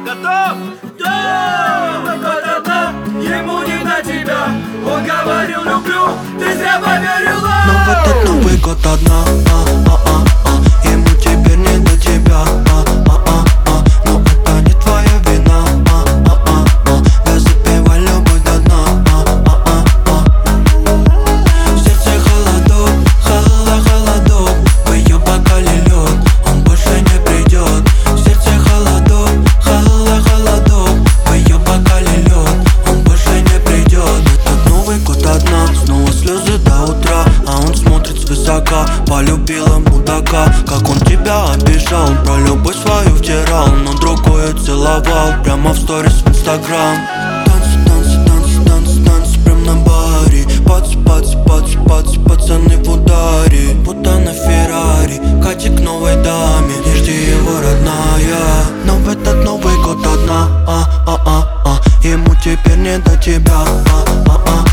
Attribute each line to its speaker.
Speaker 1: Готов? Да! Новый год одна, ему не до тебя. Он говорил люблю, ты зря поверила.
Speaker 2: Но в этот Новый год одна, ему теперь не до тебя, но это не твоя вина, да запивай любовь до дна. В сердце холодок, холодок, в ее бокале лед, он больше не придет. В сердце холодок, холодок, в ее бокале лед, он больше не придет. Этот Новый год одна, снова слезы до утра, а он смотрит свысока. Полюбила мудака, как он тебя обижал, про любовь свою втирал, но другую целовал прямо в сторис в Инстаграм. Танцы, танцы, танцы, танцы, танцы прям на баре. Пац, пац, пац, пац, пацаны в ударе. Будто на Феррари, катит к новой даме, не жди его, родная. Но в этот Новый год одна, ему теперь не до тебя,